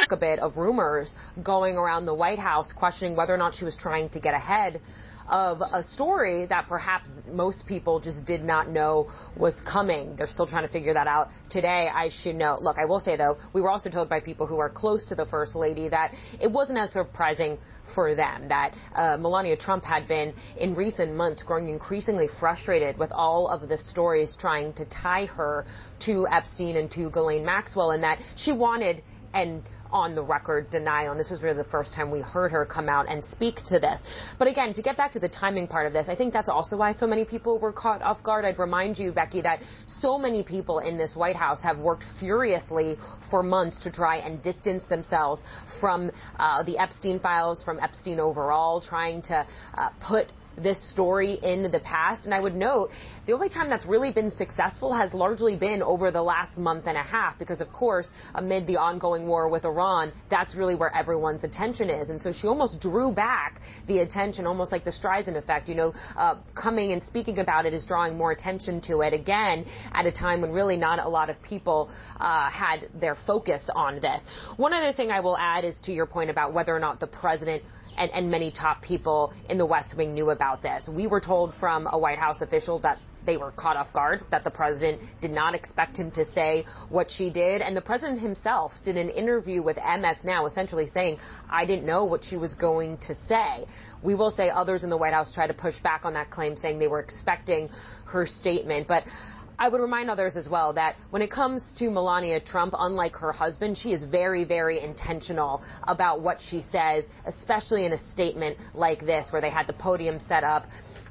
a bit of rumors going around the White House questioning whether or not she was trying to get ahead of a story that perhaps most people just did not know was coming. They're still trying to figure that out today. I should know. Look, I will say, though, we were also told by people who are close to the First Lady that it wasn't as surprising for them that Melania Trump had been, in recent months, growing increasingly frustrated with all of the stories trying to tie her to Epstein and to Ghislaine Maxwell, and that she wanted and on the record denial. And this was really the first time we heard her come out and speak to this. But again, to get back to the timing part of this, I think that's also why so many people were caught off guard. I'd remind you, Becky, that so many people in this White House have worked furiously for months to try and distance themselves from the Epstein files, from Epstein overall, trying to put this story in the past. And I would note the only time that's really been successful has largely been over the last month and a half, because of course, amid the ongoing war with Iran, that's really where everyone's attention is. And so she almost drew back the attention, almost like the Streisand effect, coming and speaking about it is drawing more attention to it again at a time when really not a lot of people had their focus on this. One other thing I will add is to your point about whether or not the president and many top people in the West Wing knew about this. We were told from a White House official that they were caught off guard, that the president did not expect him to say what she did. And the president himself did an interview with MS Now, essentially saying, I didn't know what she was going to say. We will say others in the White House tried to push back on that claim, saying they were expecting her statement. But I would remind others as well that when it comes to Melania Trump, unlike her husband, she is very, very intentional about what she says, especially in a statement like this, where they had the podium set up,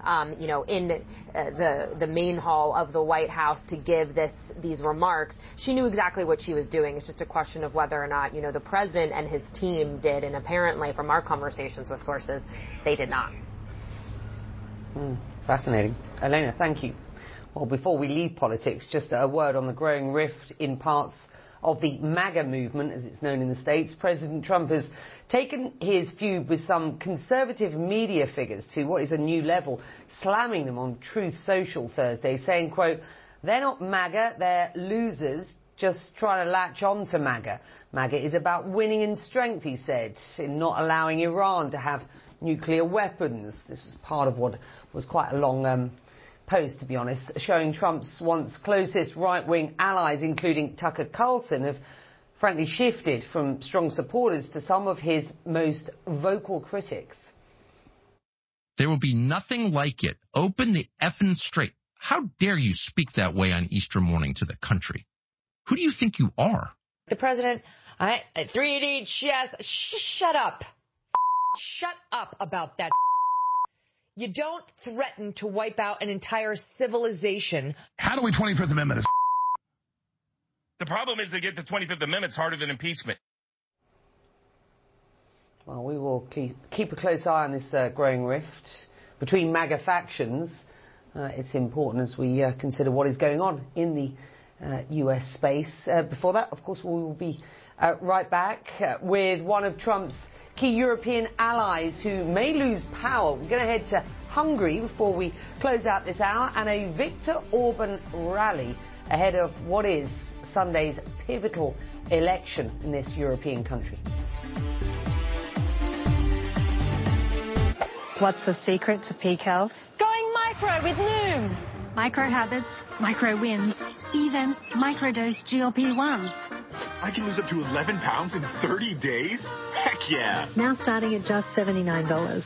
in the main hall of the White House to give these remarks. She knew exactly what she was doing. It's just a question of whether or not, the president and his team did. And apparently, from our conversations with sources, they did not. Fascinating. Elena, thank you. Well, before we leave politics, just a word on the growing rift in parts of the MAGA movement, as it's known in the States. President Trump has taken his feud with some conservative media figures to what is a new level, slamming them on Truth Social Thursday, saying, quote, they're not MAGA, they're losers, just trying to latch on to MAGA. MAGA is about winning in strength, he said, in not allowing Iran to have nuclear weapons. This was part of what was quite a long post, to be honest, showing Trump's once closest right-wing allies, including Tucker Carlson, have frankly shifted from strong supporters to some of his most vocal critics. There will be nothing like it. Open the effing straight. How dare you speak that way on Easter morning to the country? Who do you think you are? The president, 3D chess, shut up. Shut up about that. You don't threaten to wipe out an entire civilization. How do we 25th Amendment is? The problem is to get the 25th Amendment is harder than impeachment. Well, we will keep a close eye on this growing rift between MAGA factions. It's important as we consider what is going on in the US space. Before that, of course, we will be right back with one of Trump's key European allies who may lose power. We're going to head to Hungary before we close out this hour, and a Viktor Orban rally ahead of what is Sunday's pivotal election in this European country. What's the secret to peak health? Going micro with Noom. Micro habits, micro wins, even microdose GLP-1s. I can lose up to 11 pounds in 30 days? Heck yeah! Now starting at just $79.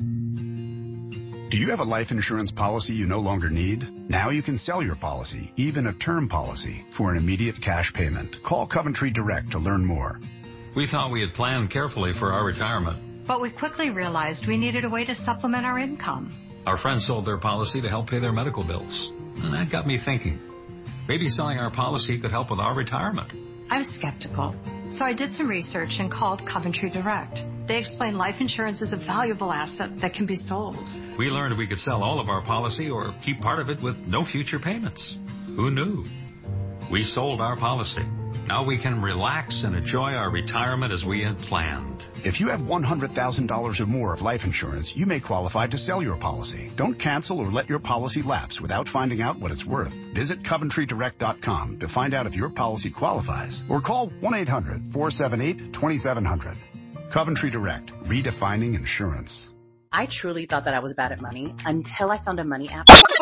Do you have a life insurance policy you no longer need? Now you can sell your policy, even a term policy, for an immediate cash payment. Call Coventry Direct to learn more. We thought we had planned carefully for our retirement. But we quickly realized we needed a way to supplement our income. Our friends sold their policy to help pay their medical bills. And that got me thinking. Maybe selling our policy could help with our retirement. I was skeptical, so I did some research and called Coventry Direct. They explained life insurance is a valuable asset that can be sold. We learned we could sell all of our policy or keep part of it with no future payments. Who knew? We sold our policy. Now we can relax and enjoy our retirement as we had planned. If you have $100,000 or more of life insurance, you may qualify to sell your policy. Don't cancel or let your policy lapse without finding out what it's worth. Visit CoventryDirect.com to find out if your policy qualifies, or call 1-800-478-2700. Coventry Direct, redefining insurance. I truly thought that I was bad at money until I found a money app